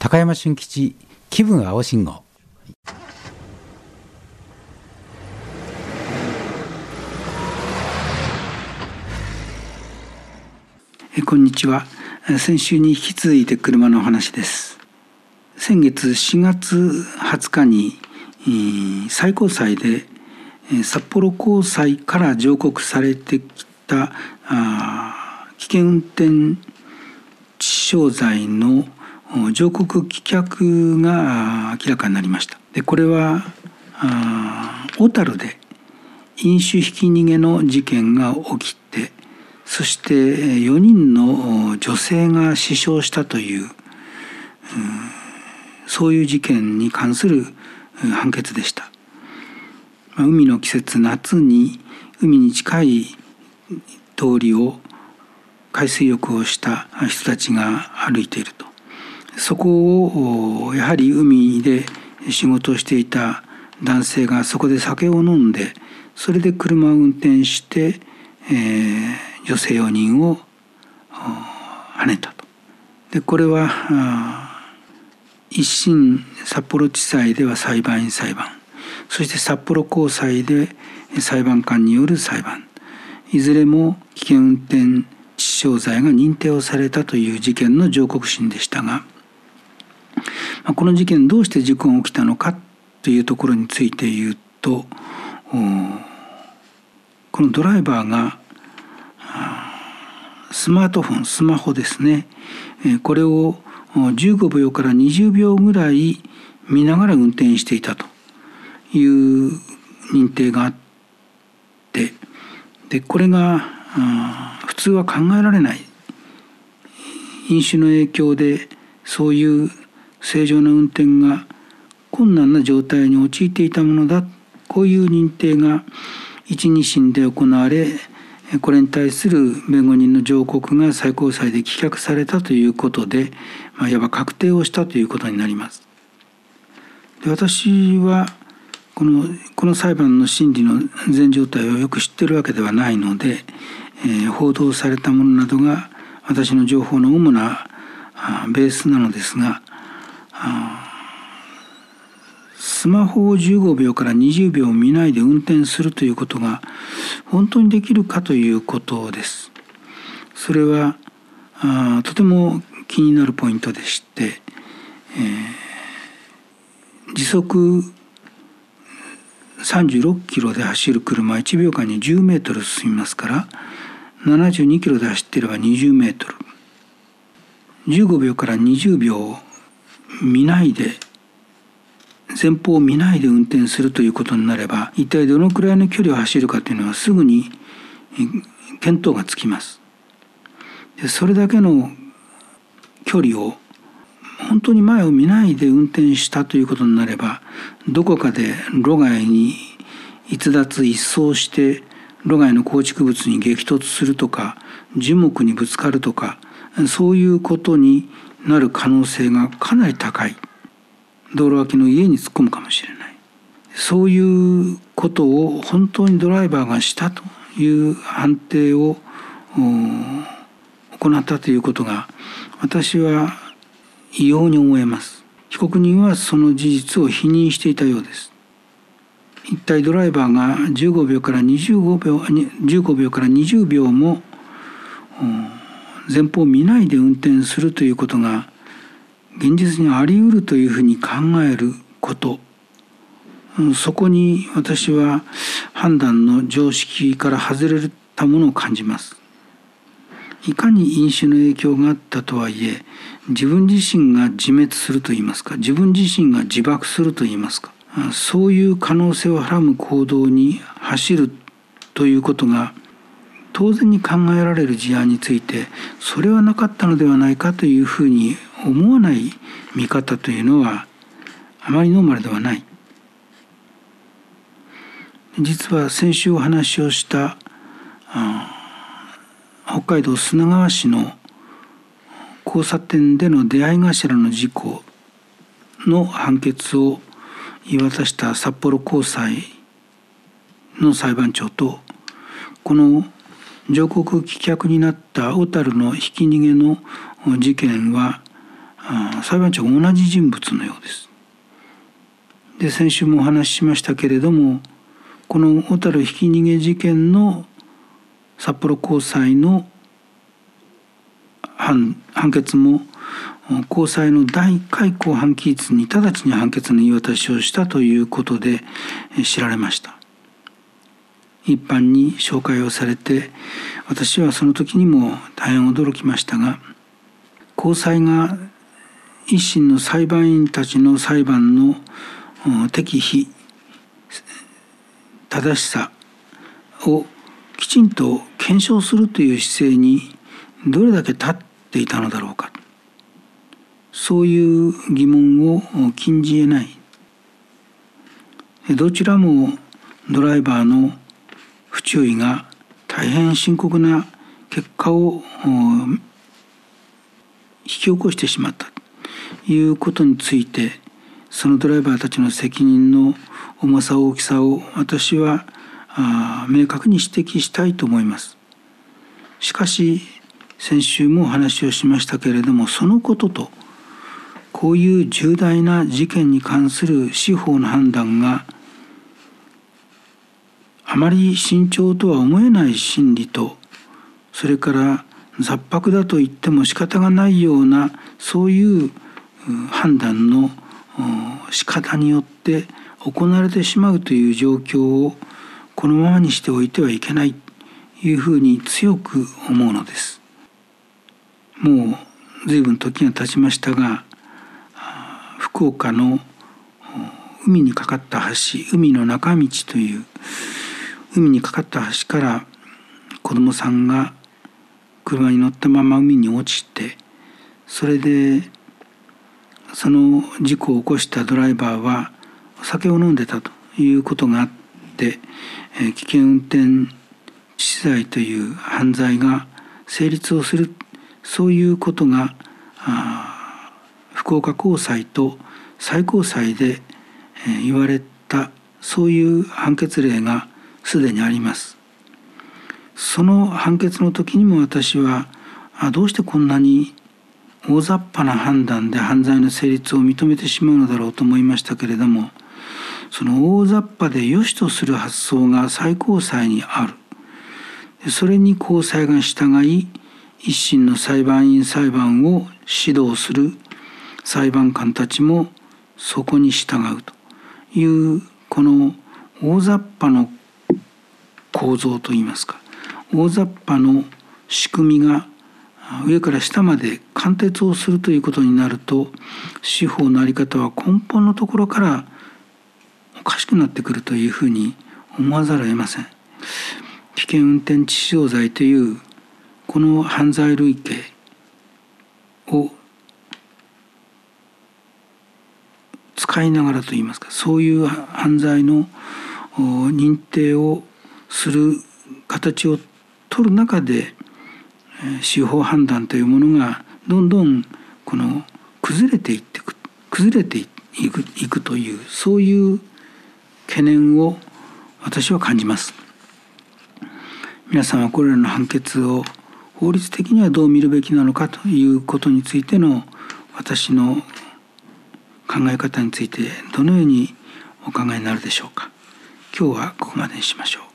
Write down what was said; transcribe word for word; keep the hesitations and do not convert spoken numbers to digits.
高山俊吉気分青信号。 えこんにちは。先週に引き続いて車のお話です。先月しがつはつかに最高裁で札幌高裁から上告されてきた危険運転致死傷罪の上告棄却が明らかになりました。でこれは小樽で飲酒ひき逃げの事件が起きて、そしてよにんの女性が死傷したという、うん、そういう事件に関する判決でした。海の季節、夏に海に近い通りを海水浴をした人たちが歩いていると。そこをやはり海で仕事をしていた男性がそこで酒を飲んで、それで車を運転して、えー、女性よにんをはねたと。でこれは一審札幌地裁では裁判員裁判、そして札幌高裁で裁判官による裁判、いずれも危険運転致死傷罪が認定をされたという事件の上告審でしたが、この事件どうして事故が起きたのかというところについて言うと、このドライバーがスマートフォン、スマホですね、これをじゅうごびょうからにじゅうびょうぐらい見ながら運転していたという認定があって、でこれが普通は考えられない、飲酒の影響でそういう正常な運転が困難な状態に陥っていたものだ、こういう認定が一、二審で行われ、これに対する弁護人の上告が最高裁で棄却されたということで、まあ、いわば確定をしたということになります。で私はこの、この裁判の審理の全状態をよく知っているわけではないので、えー、報道されたものなどが私の情報の主なベースなのですが、スマホをじゅうごびょうからにじゅうびょう見ないで運転するということが本当にできるかということです。それはあとても気になるポイントでして、えー、時速さんじゅうろっキロで走る車はいちびょうかんにじゅうメートル進みますから、ななじゅうにキロで走っていればにじゅうメートル、じゅうごびょうからにじゅうびょう見ないで、前方を見ないで運転するということになれば、一体どのくらいの距離を走るかというのはすぐに見当がつきます。でそれだけの距離を本当に前を見ないで運転したということになれば、どこかで路外に逸脱一掃して路外の構築物に激突するとか、樹木にぶつかるとか、そういうことになる可能性がかなり高い。道路脇の家に突っ込むかもしれない。そういうことを本当にドライバーがしたという判定を行ったということが、私は異様に思えます。被告人はその事実を否認していたようです。一体ドライバーがじゅうごびょうからにじゅうごびょう、じゅうごびょうからにじゅうびょうも前方を見ないで運転するということが現実にあり得るというふうに考えること、そこに私は判断の常識から外れたものを感じます。いかに飲酒の影響があったとはいえ、自分自身が自滅するといいますか、自分自身が自爆するといいますか、そういう可能性をはらむ行動に走るということが当然に考えられる事案について、それはなかったのではないかというふうに思わない見方というのはあまりノーマルではない。実は先週お話をした北海道砂川市の交差点での出会い頭の事故の判決を言い渡した札幌高裁の裁判長と、この上告棄却になった小樽のひき逃げの事件は裁判長が同じ人物のようです。で先週もお話ししましたけれども、この小樽ひき逃げ事件の札幌高裁の 判, 判決も高裁のだいいっかい公判期日に直ちに判決の言い渡しをしたということで知られました。一般に紹介をされて、私はその時にも大変驚きましたが、高裁が一審の裁判員たちの裁判の適否正しさをきちんと検証するという姿勢にどれだけ立っていたのだろうか、そういう疑問を禁じ得ない。どちらもドライバーの不注意が大変深刻な結果を引き起こしてしまったということについて、そのドライバーたちの責任の重さ大きさを私は明確に指摘したいと思います。しかし先週もお話をしましたけれども、そのこととこういう重大な事件に関する司法の判断があまり慎重とは思えない心理と、それから雑白だと言っても仕方がないようなそういう判断の仕方によって行われてしまうという状況をこのままにしておいてはいけないというふうに強く思うのです。もう随分時が経ちましたが、福岡の海にかかった橋、海の中道という海にかかった橋から子供さんが車に乗ったまま海に落ちて、それでその事故を起こしたドライバーはお酒を飲んでたということがあって、危険運転致死罪という犯罪が成立をする、そういうことが福岡高裁と最高裁で言われた、そういう判決例がすでにあります。その判決の時にも私はどうしてこんなに大雑把な判断で犯罪の成立を認めてしまうのだろうと思いましたけれども、その大雑把で良しとする発想が最高裁にある。それに高裁が従い、一審の裁判員裁判を指導する裁判官たちもそこに従うという、この大雑把の構造といいますか、大雑把の仕組みが上から下まで貫徹をするということになると、司法の在り方は根本のところからおかしくなってくるというふうに思わざるを得ません。危険運転致死傷罪というこの犯罪類型を使いながらといいますか、そういう犯罪の認定をする形を取る中で、司法判断というものがどんどんこの崩れていっていく崩れていく、いくという、そういう懸念を私は感じます。皆さんはこれらの判決を法律的にはどう見るべきなのかということについての私の考え方についてどのようにお考えになるでしょうか。今日はここまでにしましょう。